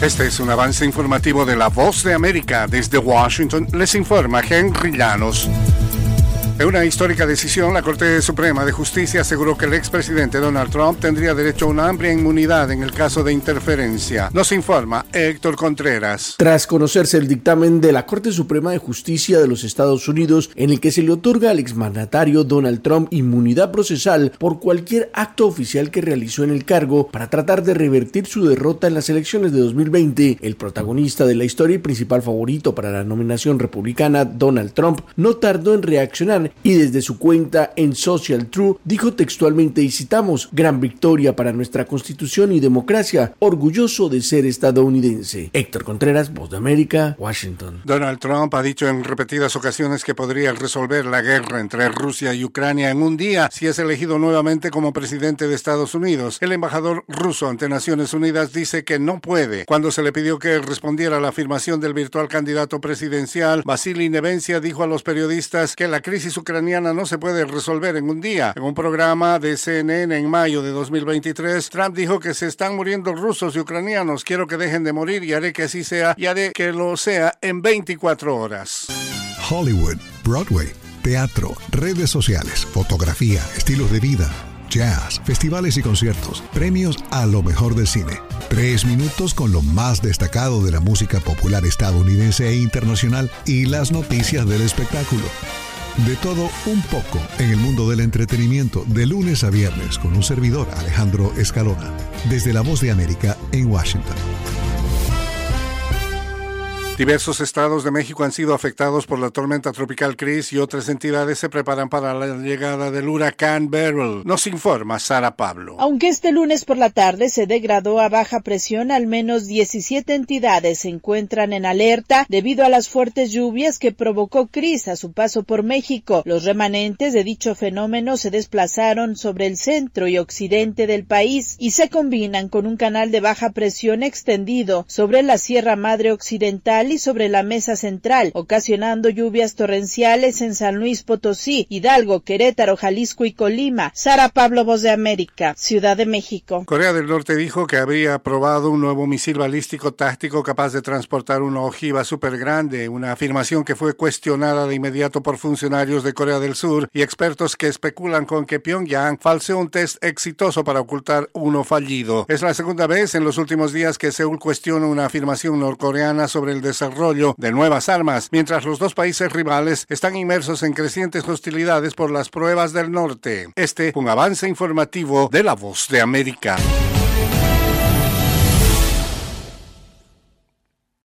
Este es un avance informativo de La Voz de América. Desde Washington les informa Henry Llanos. En una histórica decisión, la Corte Suprema de Justicia aseguró que el expresidente Donald Trump tendría derecho a una amplia inmunidad en el caso de interferencia. Nos informa Héctor Contreras. Tras conocerse el dictamen de la Corte Suprema de Justicia de los Estados Unidos, en el que se le otorga al exmandatario Donald Trump inmunidad procesal por cualquier acto oficial que realizó en el cargo para tratar de revertir su derrota en las elecciones de 2020, el protagonista de la historia y principal favorito para la nominación republicana, Donald Trump, no tardó en reaccionar y desde su cuenta en Social Truth dijo textualmente, y citamos: "Gran victoria para nuestra Constitución y democracia, orgulloso de ser estadounidense". Héctor Contreras, Voz de América, Washington. Donald Trump ha dicho en repetidas ocasiones que podría resolver la guerra entre Rusia y Ucrania en un día si es elegido nuevamente como presidente de Estados Unidos. El embajador ruso ante Naciones Unidas dice que no puede. Cuando se le pidió que respondiera a la afirmación del virtual candidato presidencial, Vasily Nevencia dijo a los periodistas que la crisis ucraniana no se puede resolver en un día. En un programa de CNN en mayo de 2023, Trump dijo que se están muriendo rusos y ucranianos. Quiero que dejen de morir y haré que así sea y haré que lo sea en 24 horas. Hollywood, Broadway, teatro, redes sociales, fotografía, estilos de vida, jazz, festivales y conciertos, premios a lo mejor del cine. 3 minutos con lo más destacado de la música popular estadounidense e internacional y las noticias del espectáculo. De todo un poco en el mundo del entretenimiento, de lunes a viernes, con un servidor, Alejandro Escalona, desde La Voz de América en Washington. Diversos estados de México han sido afectados por la tormenta tropical Chris y otras entidades se preparan para la llegada del huracán Beryl. Nos informa Sara Pablo. Aunque este lunes por la tarde se degradó a baja presión, al menos 17 entidades se encuentran en alerta debido a las fuertes lluvias que provocó Chris a su paso por México. Los remanentes de dicho fenómeno se desplazaron sobre el centro y occidente del país y se combinan con un canal de baja presión extendido sobre la Sierra Madre Occidental y sobre la Mesa Central, ocasionando lluvias torrenciales en San Luis Potosí, Hidalgo, Querétaro, Jalisco y Colima. Sara Pablo, Voz de América, Ciudad de México. Corea del Norte dijo que habría probado un nuevo misil balístico táctico capaz de transportar una ojiva súper grande, una afirmación que fue cuestionada de inmediato por funcionarios de Corea del Sur y expertos que especulan con que Pyongyang falseó un test exitoso para ocultar uno fallido. Es la segunda vez en los últimos días que Seúl cuestiona una afirmación norcoreana sobre el desarrollo de nuevas armas, mientras los dos países rivales están inmersos en crecientes hostilidades por las pruebas del norte. Este, un avance informativo de La Voz de América.